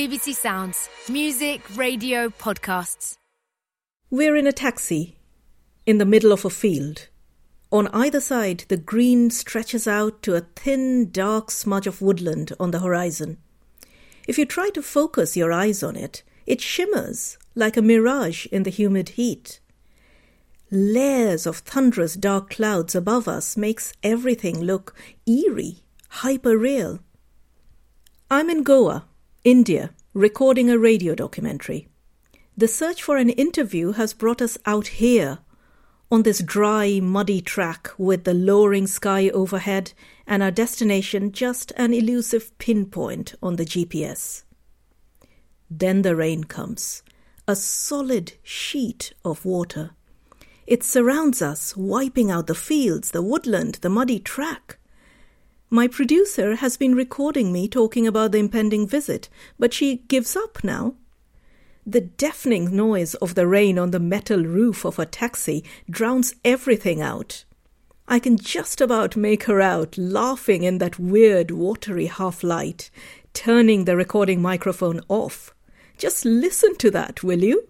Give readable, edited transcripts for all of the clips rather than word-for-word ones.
BBC Sounds. Music, radio, podcasts. We're in a taxi, in the middle of a field. On either side, the green stretches out to a thin, dark smudge of woodland on the horizon. If you try to focus your eyes on it, it shimmers like a mirage in the humid heat. Layers of thunderous dark clouds above us makes everything look eerie, hyper-real. I'm in Goa, India, recording a radio documentary. The search for an interview has brought us out here, on this dry, muddy track with the lowering sky overhead and our destination just an elusive pinpoint on the GPS. Then the rain comes, a solid sheet of water. It surrounds us, wiping out the fields, the woodland, the muddy track. My producer has been recording me talking about the impending visit, but she gives up now. The deafening noise of the rain on the metal roof of a taxi drowns everything out. I can just about make her out, laughing in that weird, watery half-light, turning the recording microphone off. Just listen to that, will you?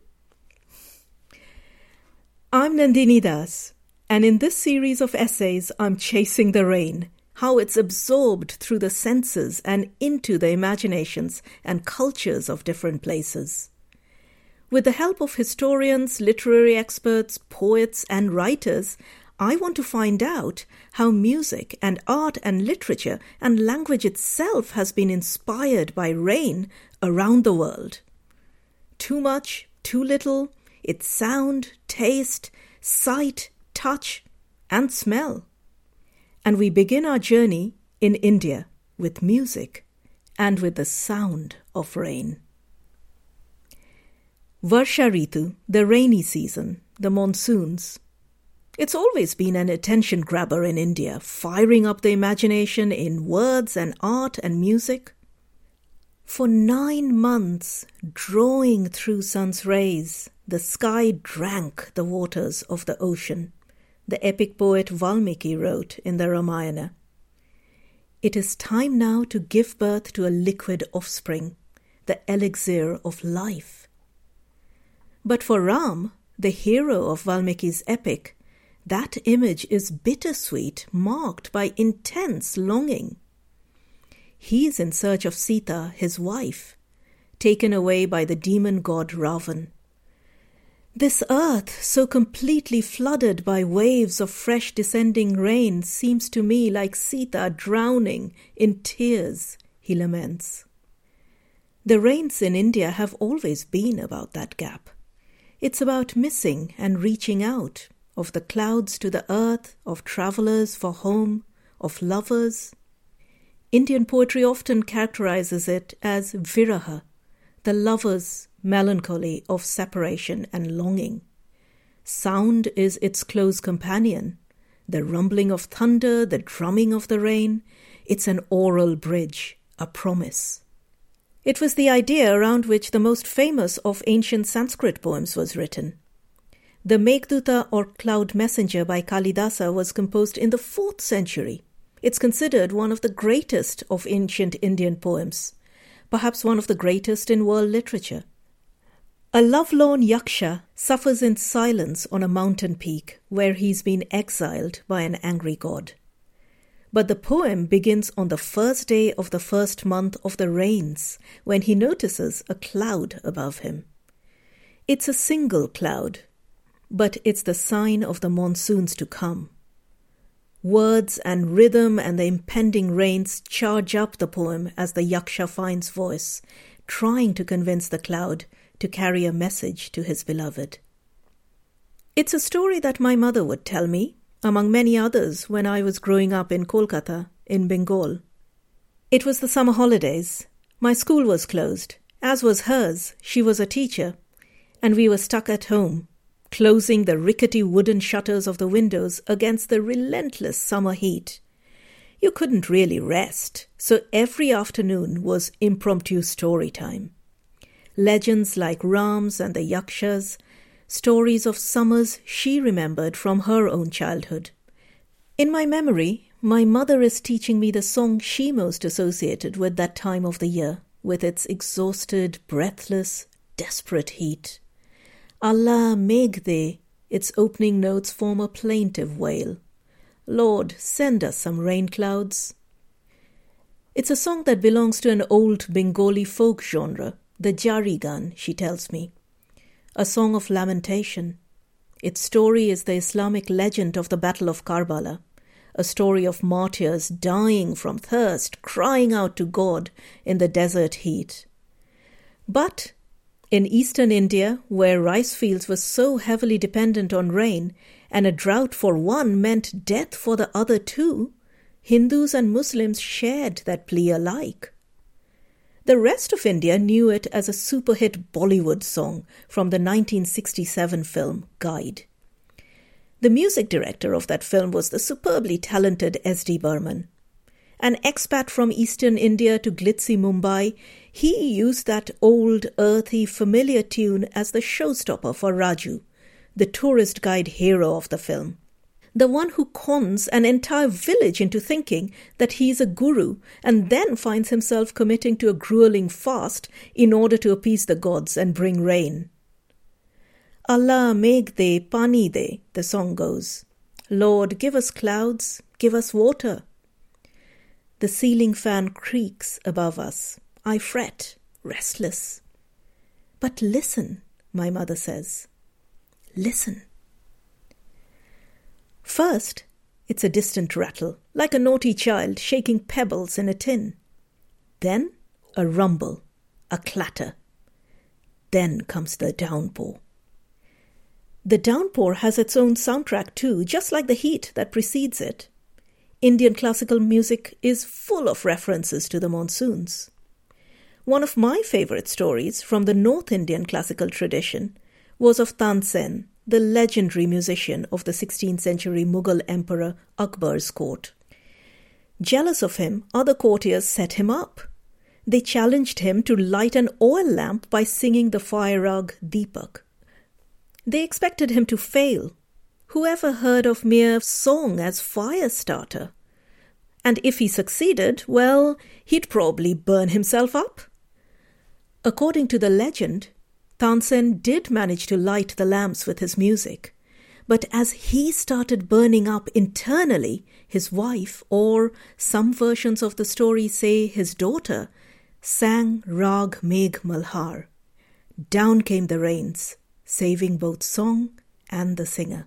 I'm Nandini Das, and in this series of essays, I'm chasing the rain, how it's absorbed through the senses and into the imaginations and cultures of different places. With the help of historians, literary experts, poets, and writers, I want to find out how music and art and literature and language itself has been inspired by rain around the world. Too much, too little, its sound, taste, sight, touch, and smell. And we begin our journey in India with music and with the sound of rain. Varsha Ritu, the rainy season, the monsoons. It's always been an attention grabber in India, firing up the imagination in words and art and music. For 9 months, drawing through sun's rays, the sky drank the waters of the ocean, the epic poet Valmiki wrote in the Ramayana. It is time now to give birth to a liquid offspring, the elixir of life. But for Ram, the hero of Valmiki's epic, that image is bittersweet, marked by intense longing. He's in search of Sita, his wife, taken away by the demon god Ravan. This earth, so completely flooded by waves of fresh descending rain, seems to me like Sita drowning in tears, he laments. The rains in India have always been about that gap. It's about missing and reaching out, of the clouds to the earth, of travellers for home, of lovers. Indian poetry often characterizes it as viraha, the lover's melancholy of separation and longing. Sound is its close companion. The rumbling of thunder, the drumming of the rain. It's an oral bridge, a promise. It was the idea around which the most famous of ancient Sanskrit poems was written. The Meghduta or Cloud Messenger by Kalidasa was composed in the 4th century. It's considered one of the greatest of ancient Indian poems, perhaps one of the greatest in world literature. A lovelorn yaksha suffers in silence on a mountain peak where he's been exiled by an angry god. But the poem begins on the first day of the first month of the rains, when he notices a cloud above him. It's a single cloud, but it's the sign of the monsoons to come. Words and rhythm and the impending rains charge up the poem as the yaksha finds voice, trying to convince the cloud to carry a message to his beloved. It's a story that my mother would tell me, among many others, when I was growing up in Kolkata, in Bengal. It was the summer holidays. My school was closed, as was hers. She was a teacher, and we were stuck at home, closing the rickety wooden shutters of the windows against the relentless summer heat. You couldn't really rest, so every afternoon was impromptu story time. Legends like Ram's and the Yakshas, stories of summers she remembered from her own childhood. In my memory, my mother is teaching me the song she most associated with that time of the year, with its exhausted, breathless, desperate heat. Allah Megh De, its opening notes form a plaintive wail. Lord, send us some rain clouds. It's a song that belongs to an old Bengali folk genre, the Jari Gan, she tells me. A song of lamentation. Its story is the Islamic legend of the Battle of Karbala, a story of martyrs dying from thirst, crying out to God in the desert heat. But in eastern India, where rice fields were so heavily dependent on rain, and a drought for one meant death for the other too, Hindus and Muslims shared that plea alike. The rest of India knew it as a super-hit Bollywood song from the 1967 film Guide. The music director of that film was the superbly talented S.D. Burman. An expat from eastern India to glitzy Mumbai, he used that old, earthy, familiar tune as the showstopper for Raju, the tourist guide hero of the film. The one who cons an entire village into thinking that he is a guru and then finds himself committing to a grueling fast in order to appease the gods and bring rain. Allah Megh De Pani De, the song goes. Lord, give us clouds, give us water. The ceiling fan creaks above us. I fret, restless. But listen, my mother says. Listen. First, it's a distant rattle, like a naughty child shaking pebbles in a tin. Then, a rumble, a clatter. Then comes the downpour. The downpour has its own soundtrack too, just like the heat that precedes it. Indian classical music is full of references to the monsoons. One of my favorite stories from the North Indian classical tradition was of Tansen, the legendary musician of the 16th century Mughal Emperor Akbar's court. Jealous of him, other courtiers set him up. They challenged him to light an oil lamp by singing the fire rag Deepak. They expected him to fail. Whoever heard of mere song as fire starter? And if he succeeded, well, he'd probably burn himself up. According to the legend, Tansen did manage to light the lamps with his music, but as he started burning up internally, his wife, or some versions of the story say his daughter, sang Rag Megh Malhar. Down came the rains, saving both song and the singer.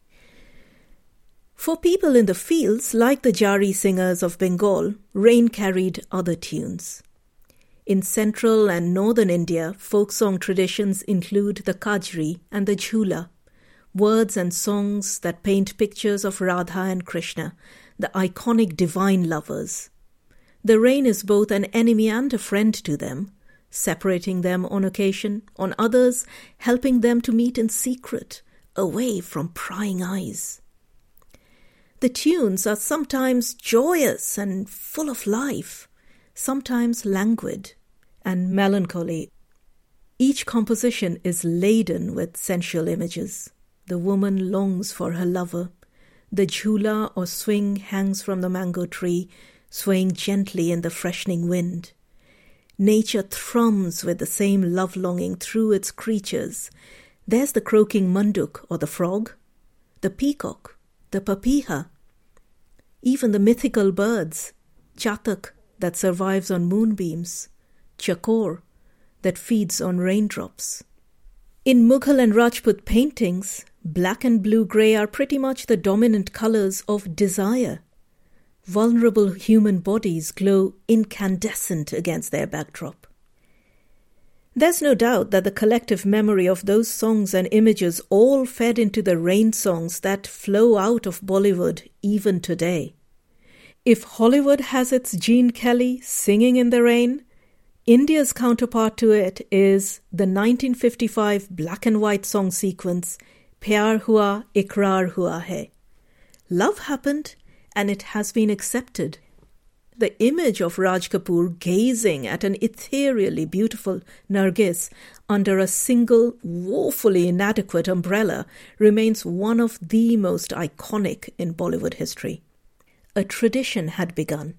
For people in the fields, like the Jari singers of Bengal, rain carried other tunes. In central and northern India, folk song traditions include the Kajri and the Jhula, words and songs that paint pictures of Radha and Krishna, the iconic divine lovers. The rain is both an enemy and a friend to them, separating them on occasion, on others helping them to meet in secret, away from prying eyes. The tunes are sometimes joyous and full of life, sometimes languid and melancholy. Each composition is laden with sensual images. The woman longs for her lover. The jhula or swing hangs from the mango tree, swaying gently in the freshening wind. Nature thrums with the same love-longing through its creatures. There's the croaking manduk or the frog, the peacock, the papiha, even the mythical birds, chatak that survives on moonbeams, chakor that feeds on raindrops. In Mughal and Rajput paintings, black and blue-grey are pretty much the dominant colours of desire. Vulnerable human bodies glow incandescent against their backdrop. There's no doubt that the collective memory of those songs and images all fed into the rain songs that flow out of Bollywood even today. If Hollywood has its Gene Kelly singing in the rain, India's counterpart to it is the 1955 black and white song sequence Pyar Hua, Ikrar Hua Hai. Love happened and it has been accepted. The image of Raj Kapoor gazing at an ethereally beautiful Nargis under a single, woefully inadequate umbrella remains one of the most iconic in Bollywood history. A tradition had begun.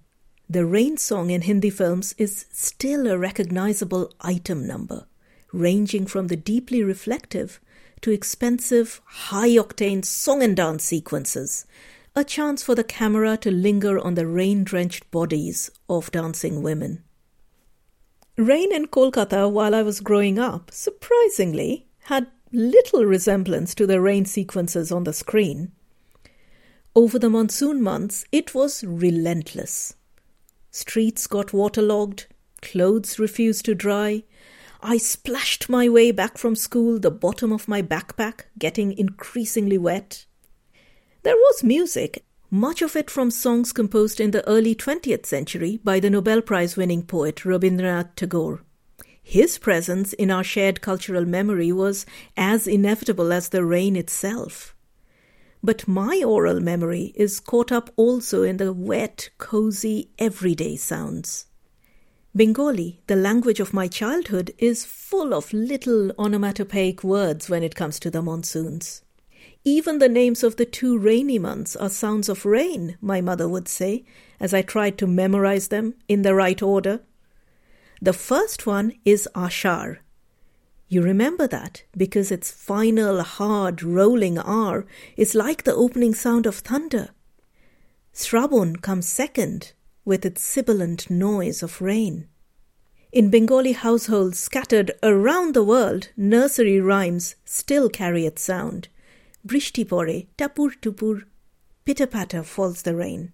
the rain song in Hindi films is still a recognizable item number, ranging from the deeply reflective to expensive, high-octane song and dance sequences, a chance for the camera to linger on the rain-drenched bodies of dancing women. Rain in Kolkata while I was growing up, surprisingly, had little resemblance to the rain sequences on the screen. Over the monsoon months, it was relentless. Streets got waterlogged, clothes refused to dry. I splashed my way back from school, the bottom of my backpack getting increasingly wet. There was music, much of it from songs composed in the early 20th century by the Nobel Prize-winning poet Rabindranath Tagore. His presence in our shared cultural memory was as inevitable as the rain itself. But my oral memory is caught up also in the wet, cozy, everyday sounds. Bengali, the language of my childhood, is full of little onomatopoeic words when it comes to the monsoons. Even the names of the 2 rainy months are sounds of rain, my mother would say, as I tried to memorize them in the right order. The first one is Ashar. You remember that because its final, hard, rolling R is like the opening sound of thunder. Srabon comes second, with its sibilant noise of rain. In Bengali households scattered around the world, nursery rhymes still carry its sound. Brishti pore, tapur tupur, pitter-patter falls the rain.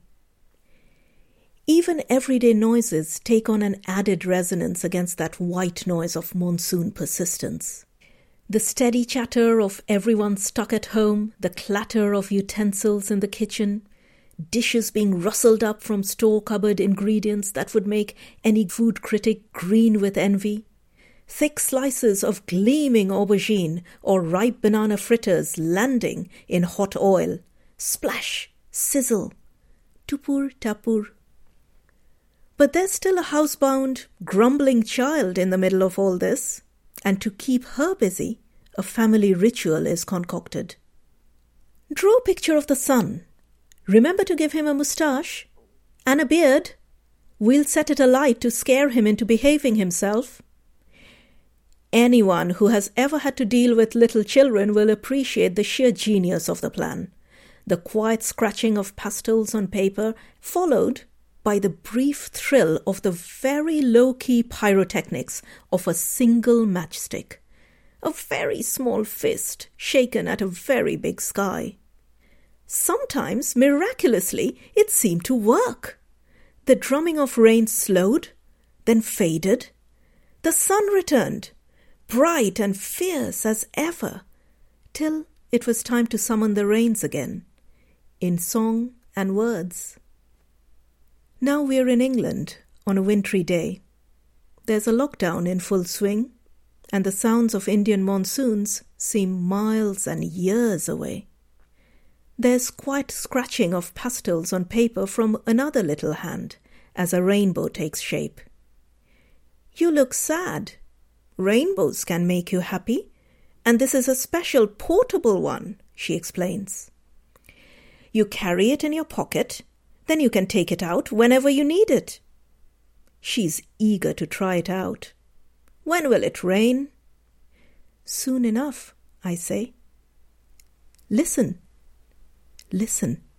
Even everyday noises take on an added resonance against that white noise of monsoon persistence. The steady chatter of everyone stuck at home, the clatter of utensils in the kitchen, dishes being rustled up from store cupboard ingredients that would make any food critic green with envy, thick slices of gleaming aubergine or ripe banana fritters landing in hot oil, splash, sizzle, tupur tapur. But there's still a housebound, grumbling child in the middle of all this, and to keep her busy, a family ritual is concocted. Draw a picture of the sun. Remember to give him a moustache and a beard. We'll set it alight to scare him into behaving himself. Anyone who has ever had to deal with little children will appreciate the sheer genius of the plan. The quiet scratching of pastels on paper, followed by the brief thrill of the very low-key pyrotechnics of a single matchstick. A very small fist shaken at a very big sky. Sometimes, miraculously, it seemed to work. The drumming of rain slowed, then faded. The sun returned, bright and fierce as ever, till it was time to summon the rains again, in song and words. Now we're in England on a wintry day. There's a lockdown in full swing, and the sounds of Indian monsoons seem miles and years away. There's quiet scratching of pastels on paper from another little hand as a rainbow takes shape. You look sad. Rainbows can make you happy, and this is a special portable one, she explains. You carry it in your pocket, then you can take it out whenever you need it. She's eager to try it out. When will it rain? Soon enough, I say. Listen. Listen.